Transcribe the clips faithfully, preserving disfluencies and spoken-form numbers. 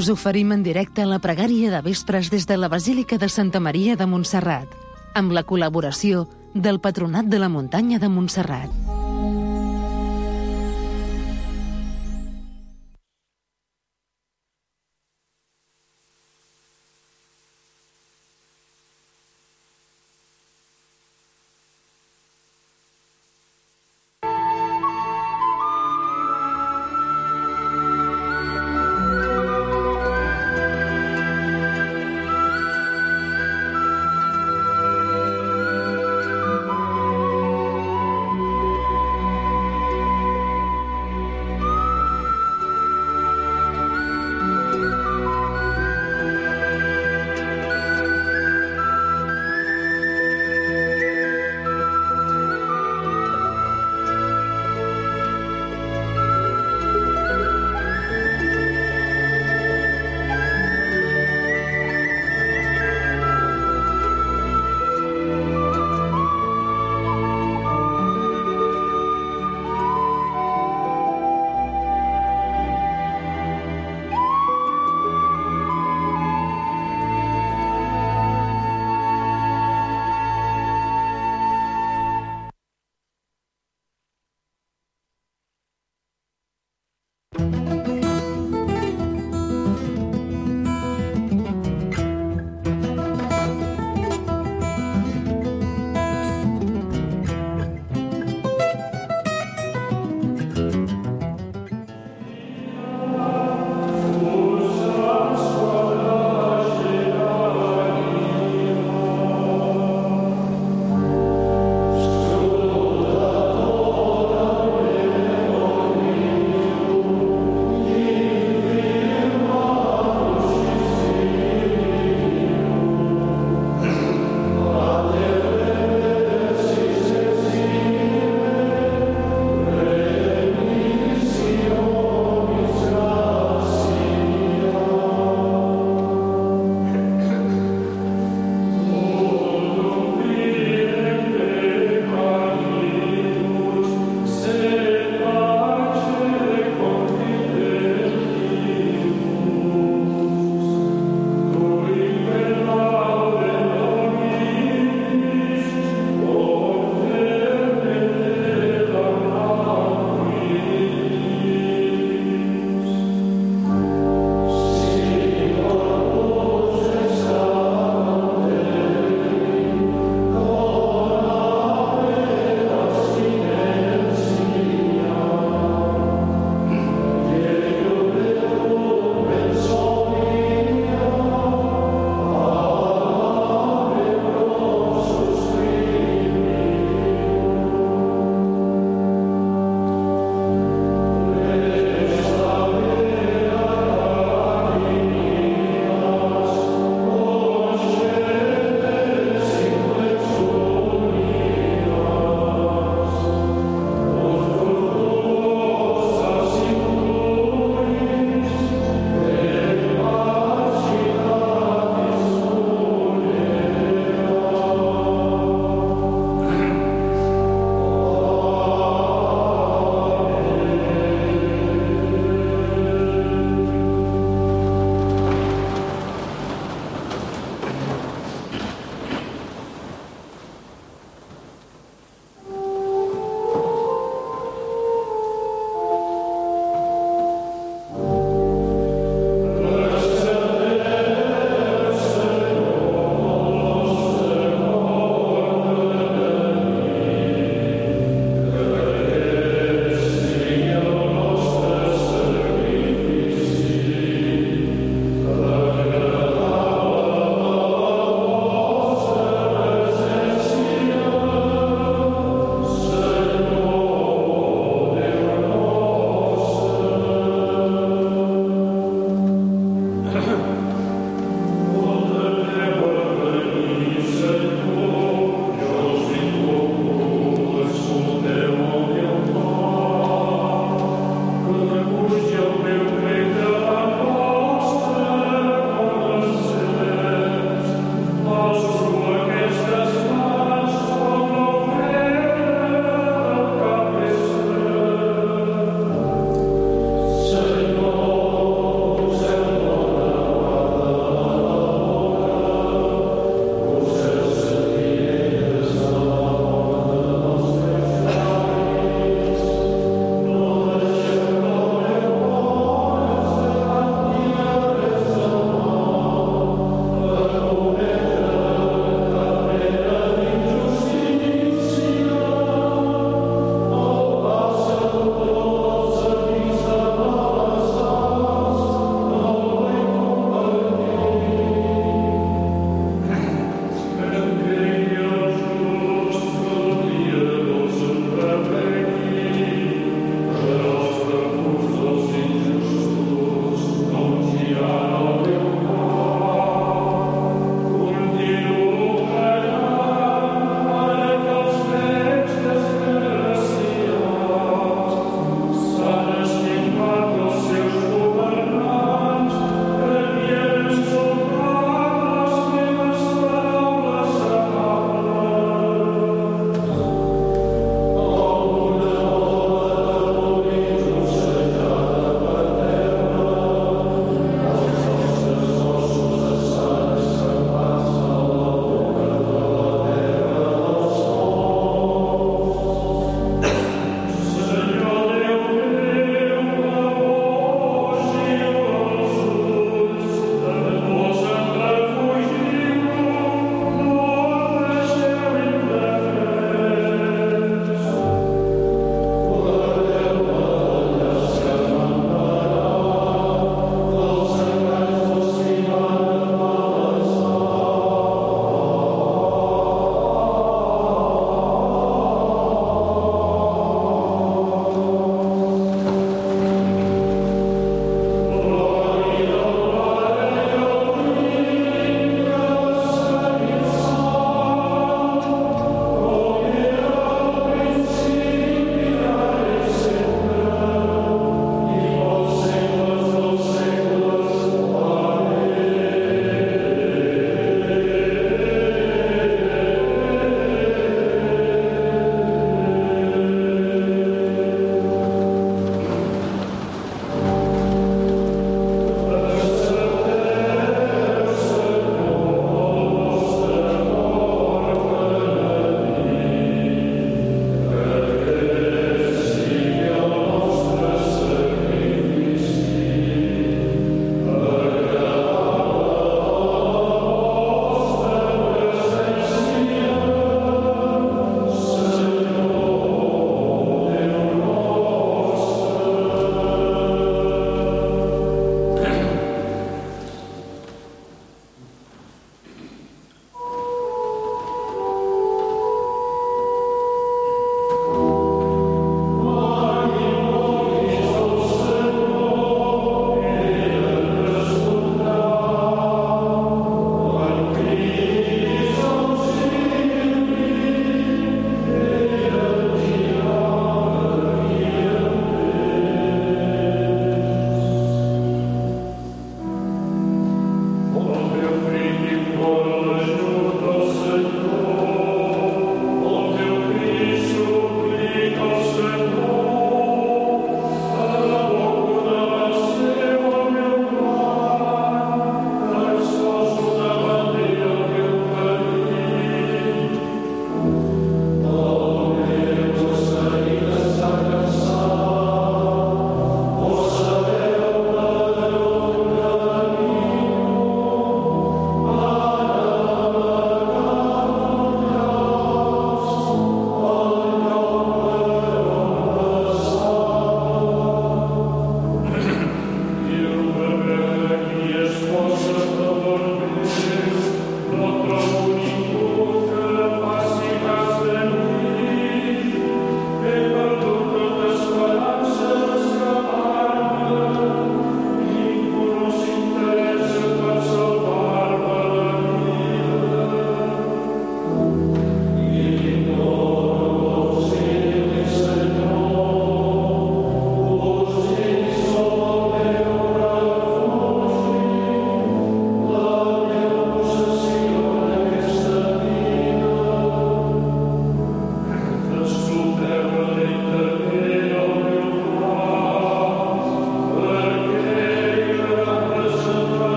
us oferim en directe la pregària de vespres des de la Basílica de Santa Maria de Montserrat, amb la col·laboració del Patronat de la Muntanya de Montserrat.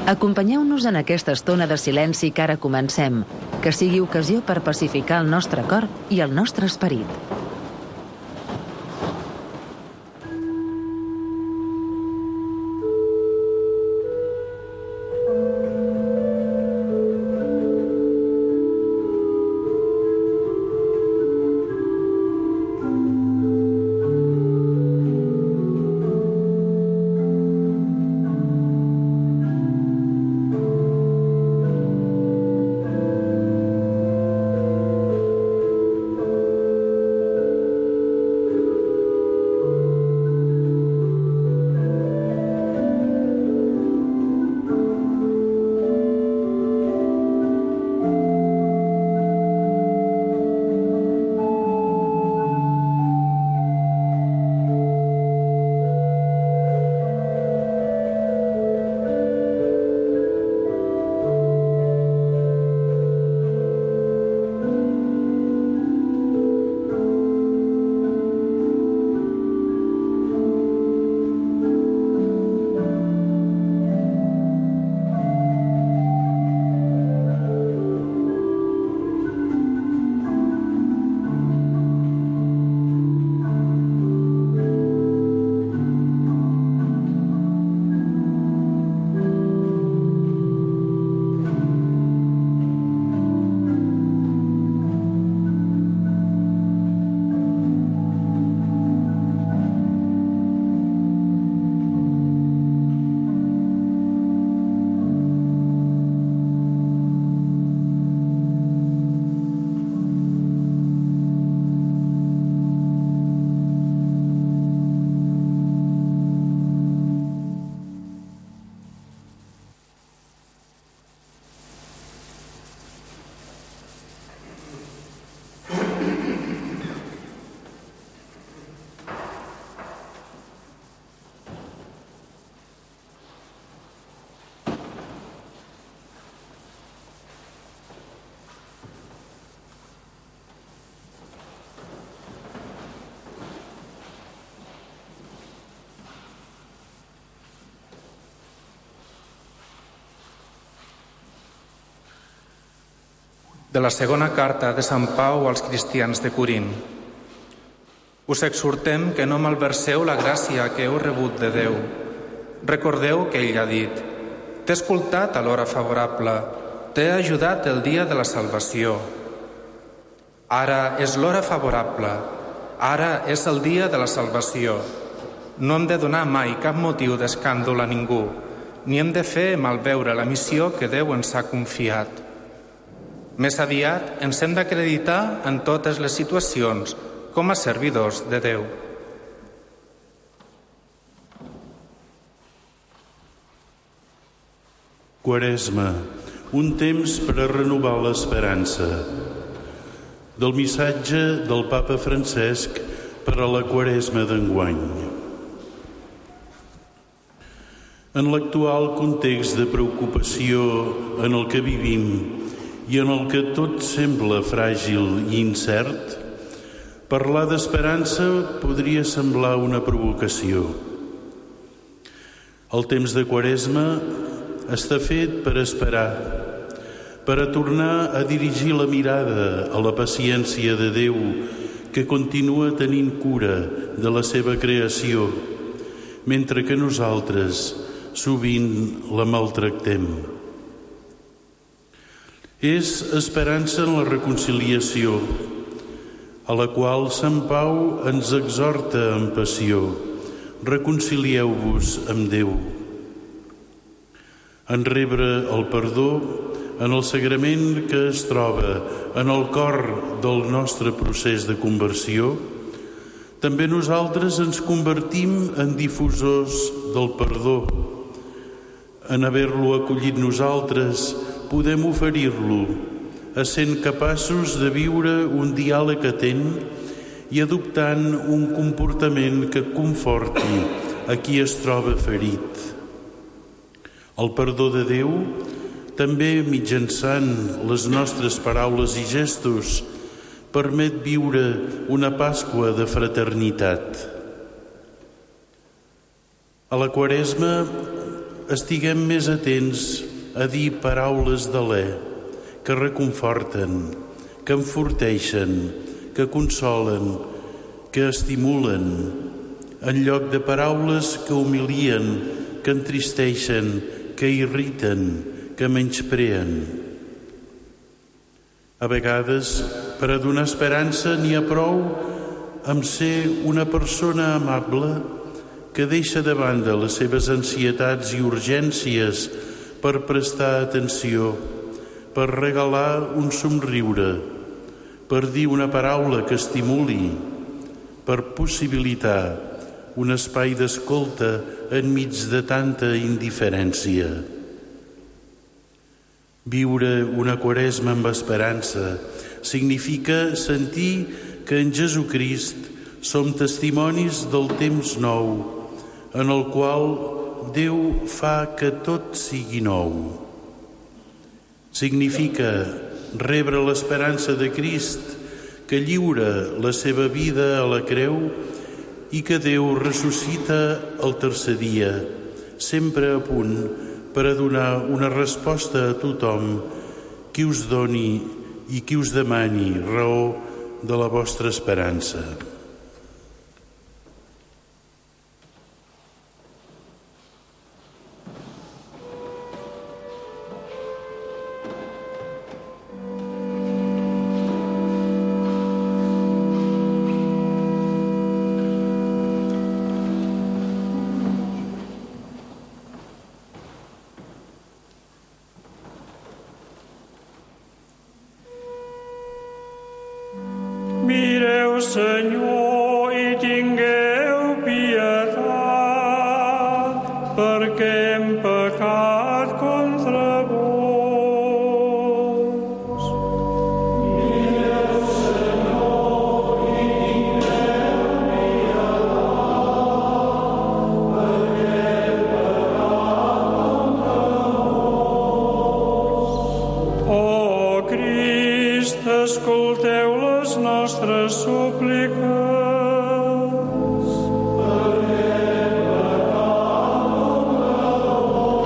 Acompanyeu-nos en aquesta estona de silenci que ara comencem, que sigui ocasió per pacificar el nostre cor i el nostre esperit. De la segona carta de Sant Pau als cristians de Corint. Us exhortem que no malverseu la gràcia que heu rebut de Déu. Recordeu que ell ha dit: «T'he escoltat a l'hora favorable, t'he ajudat el dia de la salvació». Ara és l'hora favorable, ara és el dia de la salvació. No hem de donar mai cap motiu d'escàndol a ningú, ni hem de fer malveure la missió que Déu ens ha confiat. Més aviat ens hem d'acreditar en totes les situacions com a servidors de Déu. Quaresma, un temps per a renovar l'esperança. Del missatge del Papa Francesc per a la Quaresma d'enguany. En l'actual context de preocupació en el que vivim i en el que tot sembla fràgil i incert, parlar d'esperança podria semblar una provocació. El temps de Quaresma està fet per esperar, per a tornar a dirigir la mirada a la paciència de Déu que continua tenint cura de la seva creació, mentre que nosaltres sovint la maltractem. És esperança en la reconciliació, a la qual Sant Pau ens exhorta amb passió: reconcilieu-vos amb Déu. En rebre el perdó, en el sagrament que es troba en el cor del nostre procés de conversió, també nosaltres ens convertim en difusors del perdó. En haver-lo acollit nosaltres, podem oferir-lo, essent capaços de viure un diàleg atent i adoptant un comportament que conforti a qui es troba ferit. El perdó de Déu, també mitjançant les nostres paraules i gestos, permet viure una Pasqua de fraternitat. A la Quaresma estiguem més atents a dir paraules d'alè que reconforten, que enforteixen, que consolen, que estimulen, en lloc de paraules que humilien, que entristeixen, que irriten, que menyspreen. A vegades, per a donar esperança, n'hi ha prou amb ser una persona amable que deixa de banda les seves ansietats i urgències per prestar atenció, per regalar un somriure, per dir una paraula que estimuli, per possibilitar un espai d'escolta enmig de tanta indiferència. Viure una Quaresma amb esperança significa sentir que en Jesucrist som testimonis del temps nou, en el qual Déu fa que tot sigui nou. Significa rebre l'esperança de Crist, que lliura la seva vida a la creu i que Déu ressuscita el tercer dia, sempre a punt per a donar una resposta a tothom qui us doni i qui us demani raó de la vostra esperança. Mireu, Senyor, i tingueu pietat, perquè hem pecat contra vos. Mireu, Senyor, i tingueu pietat, perquè hem pecat contra vos. Oh, Crist, escolteu les nostres súpliques. Perquè hem pecat contra vos.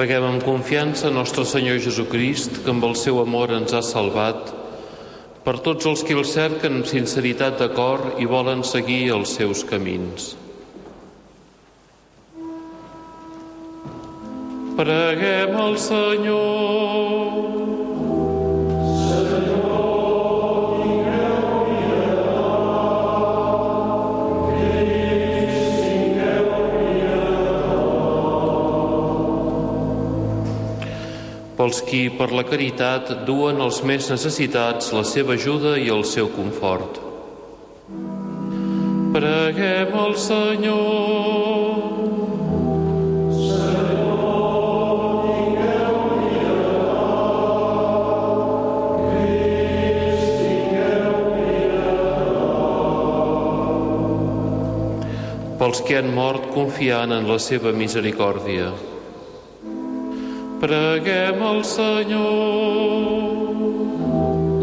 Preguem amb confiança nostre Senyor Jesucrist, que amb el seu amor ens ha salvat, per tots els que el cerquen amb sinceritat de cor i volen seguir els seus camins. Preguem al Senyor. Pels qui, per la caritat, duen els més necessitats la seva ajuda i el seu confort. Preguem al Senyor. Senyor, tingueu pietat. Crist, tingueu pietat. Pels que han mort confiant en la seva misericòrdia. Preguem al Senyor.